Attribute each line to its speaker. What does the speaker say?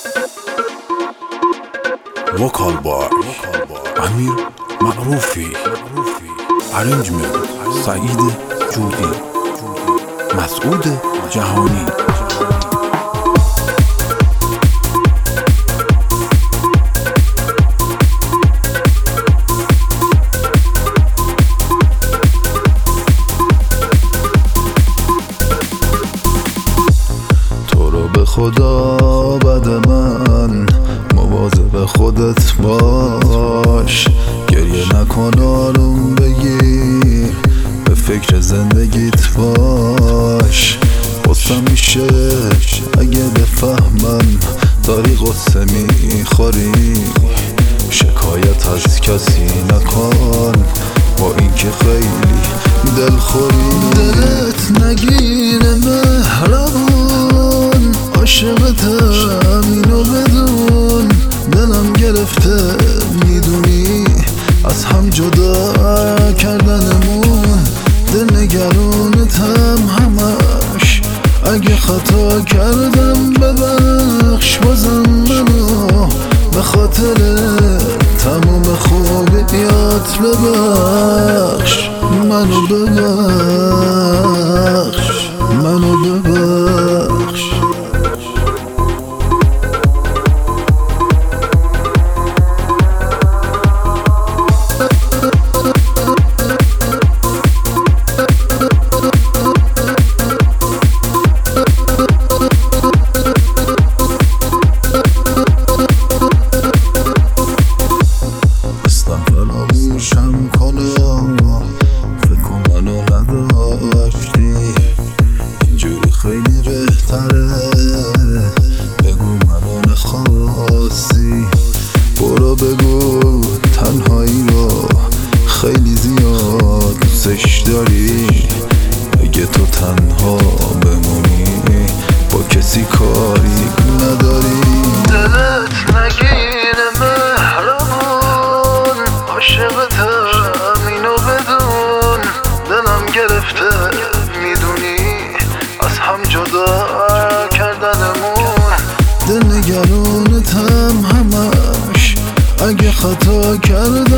Speaker 1: وکال بار امیر معروفی، ارنجمنت سعید جودی، مسعود جهانی.
Speaker 2: تو رو به خدا بد من مواظب خودت باش، گریه نکن آروم بگیر، به فکر زندگیت باش. قصه میشه اگه بفهمم داری قصه میخوری، شکایت از کسی نکن با اینکه خیلی دلخوری. دلت نگیره مهربون، عاشقتم اینو بدون، دلم گرفته میدونی از هم جدا کردنمون. دل نگرانتم همش، اگه خطا کردم ببخش، بازم منو به خاطر تموم خوبیات ببخش. منو ببخش، منو ببخش. فراموشم کنم، فکر کن منو نداشتی، اینجوری خیلی بهتره، بگو منو نخواستی. برو بگو تنهایی رو خیلی زیاد دوستش داری، اگه تو تنها بمونی با کسی کاری نداری. دلت نگیره مهربون، عاشقتم اینو بدون، دلم گرفته میدونی از هم جدا کردنمون. دل نگرانتم همش، اگه خطا کردم